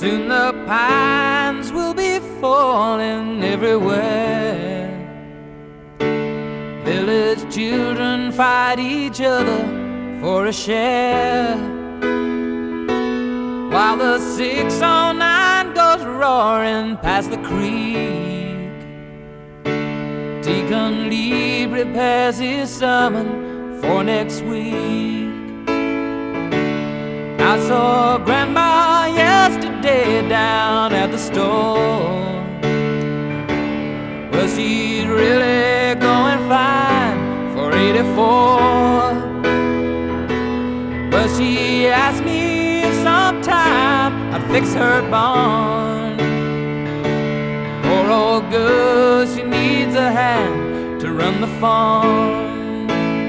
Soon the pines will be falling everywhere. Village children fight each other for a share, while the 609 goes roaring past the creek. Deacon Lee prepares his sermon for next week. I saw Grandma yesterday down at the store. Well, she's really going fine for 84. Well, she asked me if sometime I'd fix her barn. Poor old girl, she needs a hand to run the farm.